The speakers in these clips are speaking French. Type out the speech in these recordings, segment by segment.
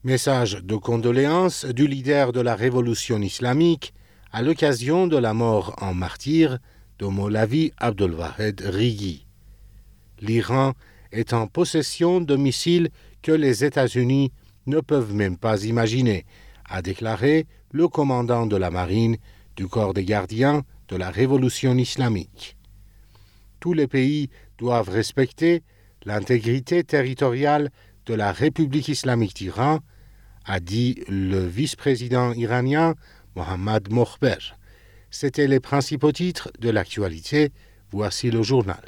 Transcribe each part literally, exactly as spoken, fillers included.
Message de condoléances du leader de la révolution islamique à l'occasion de la mort en martyr de Maulavi Abdulwahed Righi. L'Iran est en possession de missiles que les États-Unis ne peuvent même pas imaginer, a déclaré le commandant de la marine du corps des gardiens de la révolution islamique. Tous les pays doivent respecter l'intégrité territoriale de la République islamique d'Iran, a dit le vice-président iranien Mohammad Mokhber. C'étaient les principaux titres de l'actualité. Voici le journal.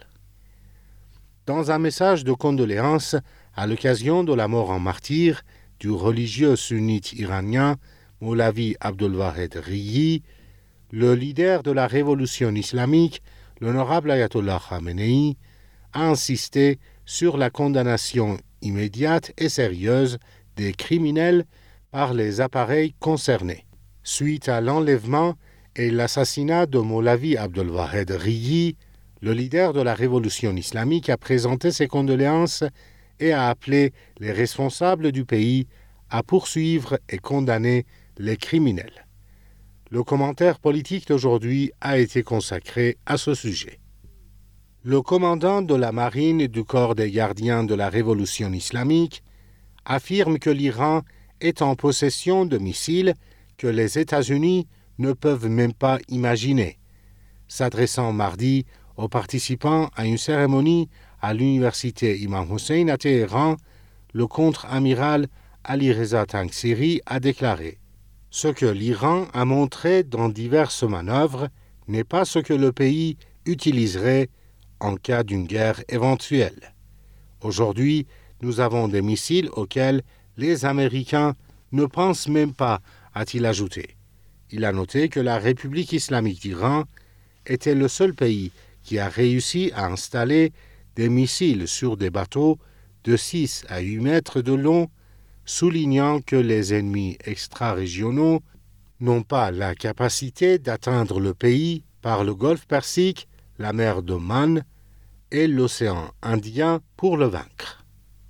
Dans un message de condoléances à l'occasion de la mort en martyr du religieux sunnite iranien Maulavi Abdulwahed Righi, le leader de la révolution islamique, l'honorable Ayatollah Khamenei, a insisté sur la condamnation immédiate et sérieuse des criminels par les appareils concernés. Suite à l'enlèvement et l'assassinat de Maulavi Abdulwahed Righi, le leader de la révolution islamique a présenté ses condoléances et a appelé les responsables du pays à poursuivre et condamner les criminels. Le commentaire politique d'aujourd'hui a été consacré à ce sujet. Le commandant de la marine du corps des gardiens de la révolution islamique affirme que l'Iran est en possession de missiles que les États-Unis ne peuvent même pas imaginer. S'adressant mardi aux participants à une cérémonie à l'université Imam Hussein à Téhéran, le contre-amiral Ali Reza Tangsiri a déclaré « Ce que l'Iran a montré dans diverses manœuvres n'est pas ce que le pays utiliserait en cas d'une guerre éventuelle. Aujourd'hui, nous avons des missiles auxquels les Américains ne pensent même pas, a-t-il ajouté. Il a noté que la République islamique d'Iran était le seul pays qui a réussi à installer des missiles sur des bateaux de six à huit mètres de long, soulignant que les ennemis extra-régionaux n'ont pas la capacité d'atteindre le pays par le golfe Persique, la mer d'Oman et l'océan Indien pour le vaincre.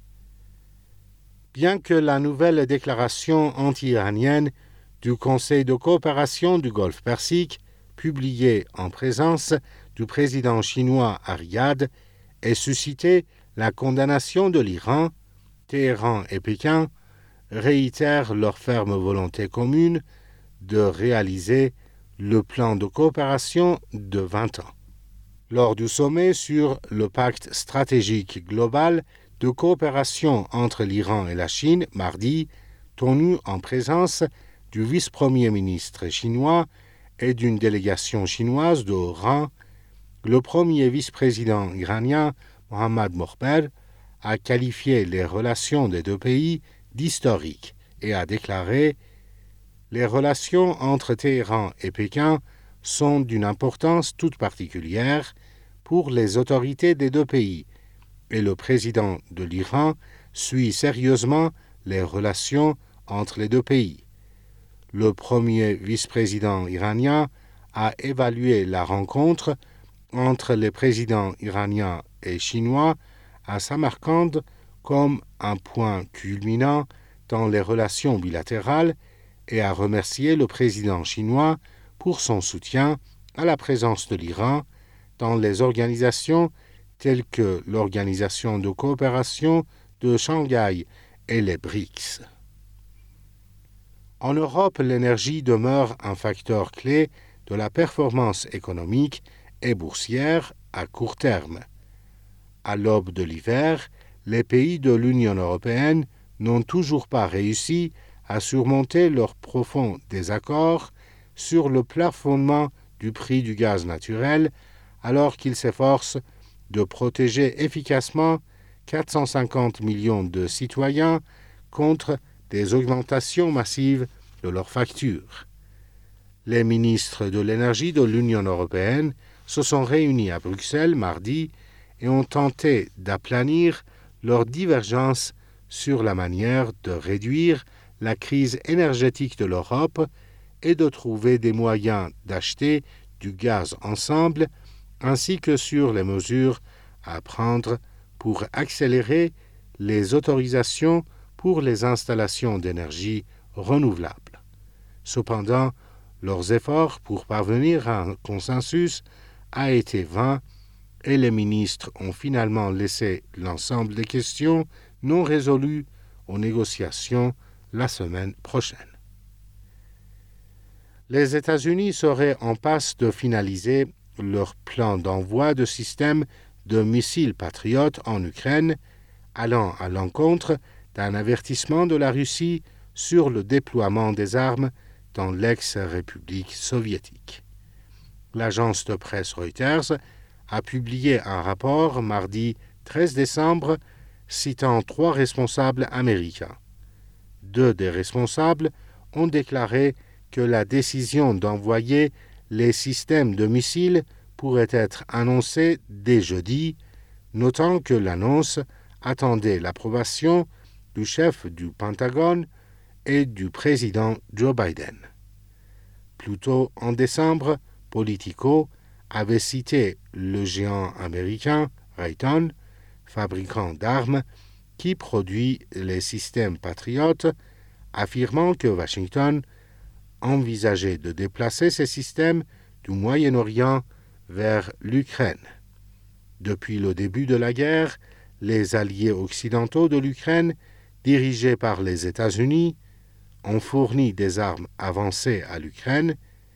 Bien que la nouvelle déclaration anti-iranienne du Conseil de coopération du Golfe Persique, publiée en présence du président chinois à Riyad, ait suscité la condamnation de l'Iran, Téhéran et Pékin réitèrent leur ferme volonté commune de réaliser le plan de coopération de vingt ans. Lors du sommet sur le pacte stratégique global de coopération entre l'Iran et la Chine, mardi, tenu en présence du vice-premier ministre chinois et d'une délégation chinoise de haut rang, le premier vice-président iranien, Mohammad Mokhber, a qualifié les relations des deux pays d'historiques et a déclaré « Les relations entre Téhéran et Pékin sont d'une importance toute particulière pour les autorités des deux pays, et le président de l'Iran suit sérieusement les relations entre les deux pays. » Le premier vice-président iranien a évalué la rencontre entre les présidents iraniens et chinois à Samarcande comme un point culminant dans les relations bilatérales et a remercié le président chinois pour son soutien à la présence de l'Iran dans les organisations telles que l'Organisation de coopération de Shanghai et les B R I C S. En Europe, l'énergie demeure un facteur clé de la performance économique et boursière à court terme. À l'aube de l'hiver, les pays de l'Union européenne n'ont toujours pas réussi à surmonter leurs profonds désaccords sur le plafonnement du prix du gaz naturel, alors qu'ils s'efforcent de protéger efficacement quatre cent cinquante millions de citoyens contre des augmentations massives de leurs factures. Les ministres de l'énergie de l'Union européenne se sont réunis à Bruxelles mardi et ont tenté d'aplanir leurs divergences sur la manière de réduire la crise énergétique de l'Europe et de trouver des moyens d'acheter du gaz ensemble, ainsi que sur les mesures à prendre pour accélérer les autorisations pour les installations d'énergie renouvelable. Cependant, leurs efforts pour parvenir à un consensus a été vain et les ministres ont finalement laissé l'ensemble des questions non résolues aux négociations la semaine prochaine. Les États-Unis seraient en passe de finaliser leur plan d'envoi de systèmes de missiles patriotes en Ukraine, allant à l'encontre d'un avertissement de la Russie sur le déploiement des armes dans l'ex-république soviétique. L'agence de presse Reuters a publié un rapport mardi treize décembre citant trois responsables américains. Deux des responsables ont déclaré que la décision d'envoyer les systèmes de missiles pourrait être annoncée dès jeudi, notant que l'annonce attendait l'approbation du chef du Pentagone et du président Joe Biden. Plus tôt en décembre, Politico avait cité le géant américain Raytheon, fabricant d'armes, qui produit les systèmes patriotes, affirmant que Washington envisageait de déplacer ces systèmes du Moyen-Orient vers l'Ukraine. Depuis le début de la guerre, les alliés occidentaux de l'Ukraine, dirigés par les États-Unis, ont fourni des armes avancées à l'Ukraine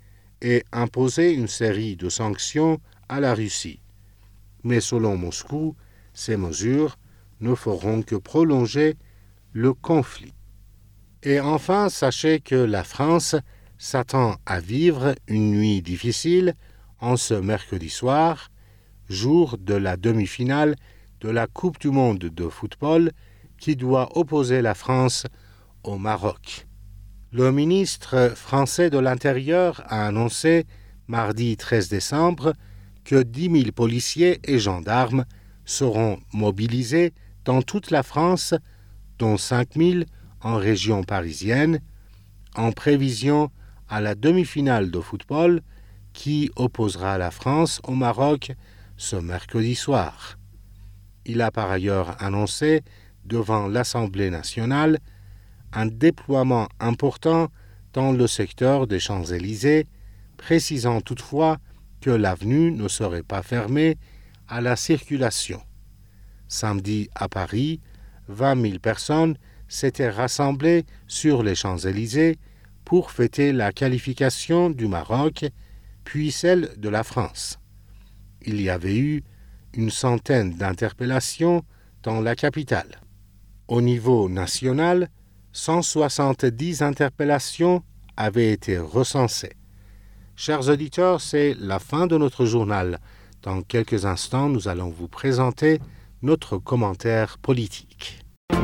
et imposé une série de sanctions à la Russie. Mais selon Moscou, ces mesures ne feront que prolonger le conflit. Et enfin, sachez que la France s'attend à vivre une nuit difficile en ce mercredi soir, jour de la demi-finale de la Coupe du monde de football qui doit opposer la France au Maroc. Le ministre français de l'Intérieur a annoncé mardi treize décembre que dix mille policiers et gendarmes seront mobilisés dans toute la France, dont cinq mille en région parisienne, en prévision à la demi-finale de football qui opposera la France au Maroc ce mercredi soir. Il a par ailleurs annoncé devant l'Assemblée nationale un déploiement important dans le secteur des Champs-Élysées, précisant toutefois que l'avenue ne serait pas fermée à la circulation. Samedi à Paris, vingt mille personnes s'étaient rassemblées sur les Champs-Élysées pour fêter la qualification du Maroc, puis celle de la France. Il y avait eu une centaine d'interpellations dans la capitale. Au niveau national, cent soixante-dix interpellations avaient été recensées. Chers auditeurs, c'est la fin de notre journal. Dans quelques instants, nous allons vous présenter notre commentaire politique.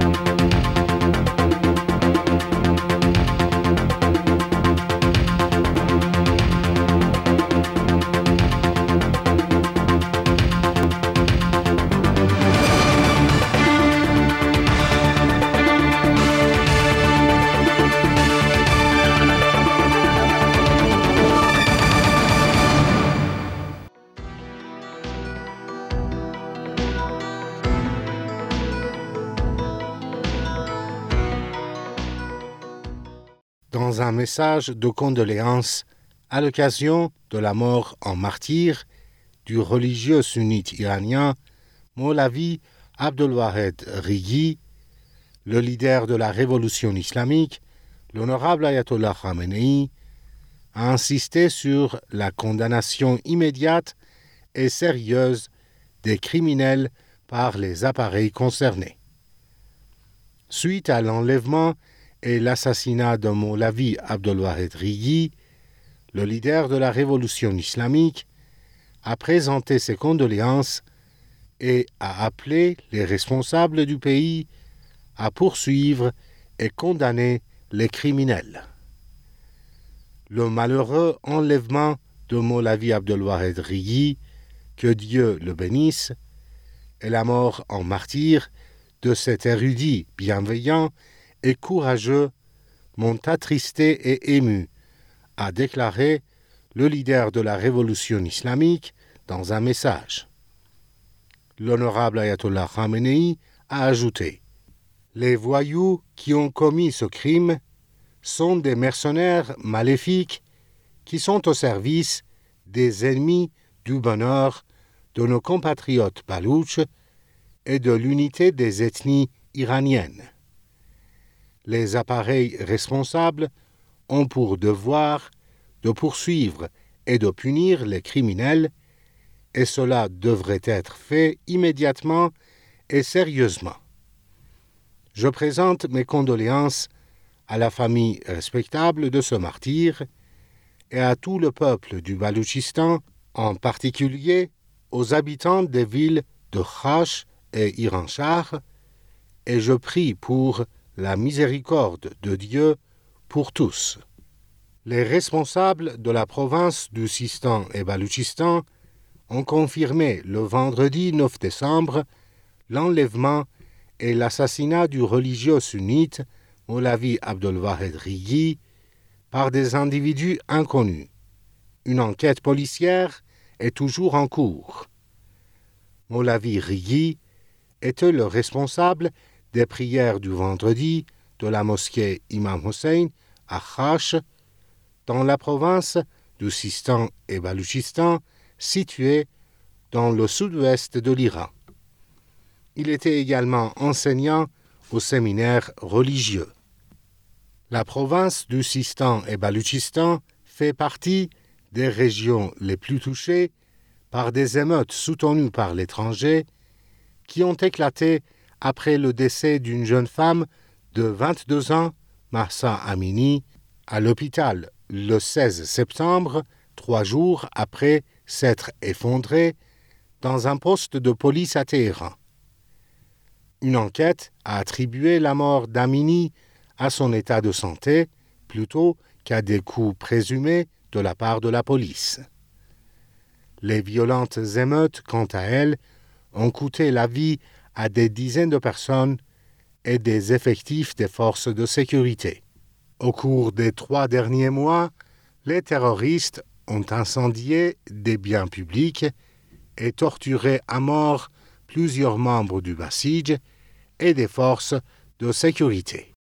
Dans un message de condoléances à l'occasion de la mort en martyr du religieux sunnite iranien Maulavi Abdolwahed Righi, le leader de la révolution islamique, l'honorable Ayatollah Khamenei, a insisté sur la condamnation immédiate et sérieuse des criminels par les appareils concernés. Suite à l'enlèvement et l'assassinat de Maulavi Abdolwahed Righi, le leader de la révolution islamique a présenté ses condoléances et a appelé les responsables du pays à poursuivre et condamner les criminels. Le malheureux enlèvement de Maulavi Abdolwahed Righi, que Dieu le bénisse, et la mort en martyr de cet érudit bienveillant et courageux m'ont attristé et ému, a déclaré le leader de la révolution islamique dans un message. L'honorable Ayatollah Khamenei a ajouté « Les voyous qui ont commis ce crime sont des mercenaires maléfiques qui sont au service des ennemis du bonheur de nos compatriotes baloutches et de l'unité des ethnies iraniennes. Les appareils responsables ont pour devoir de poursuivre et de punir les criminels, et cela devrait être fait immédiatement et sérieusement. Je présente mes condoléances à la famille respectable de ce martyr et à tout le peuple du Baloutchistan, en particulier aux habitants des villes de Khash et Iranshah, et je prie pour la miséricorde de Dieu pour tous. Les responsables de la province du Sistan et Baloutchistan ont confirmé le vendredi neuf décembre l'enlèvement et l'assassinat du religieux sunnite Maulavi Abdolwahed Righi par des individus inconnus. Une enquête policière est toujours en cours. Maulavi Righi était le responsable des prières du vendredi de la mosquée Imam Hussein à Khash, dans la province du Sistan et Baloutchistan, située dans le sud-ouest de l'Iran. Il était également enseignant au séminaire religieux. La province du Sistan et Baloutchistan fait partie des régions les plus touchées par des émeutes soutenues par l'étranger qui ont éclaté après le décès d'une jeune femme de vingt-deux ans, Mahsa Amini, à l'hôpital le seize septembre, trois jours après s'être effondrée dans un poste de police à Téhéran. Une enquête a attribué la mort d'Amini à son état de santé plutôt qu'à des coups présumés de la part de la police. Les violentes émeutes, quant à elles, ont coûté la vie à des dizaines de personnes et des effectifs des forces de sécurité. Au cours des trois derniers mois, les terroristes ont incendié des biens publics et torturé à mort plusieurs membres du Basij et des forces de sécurité.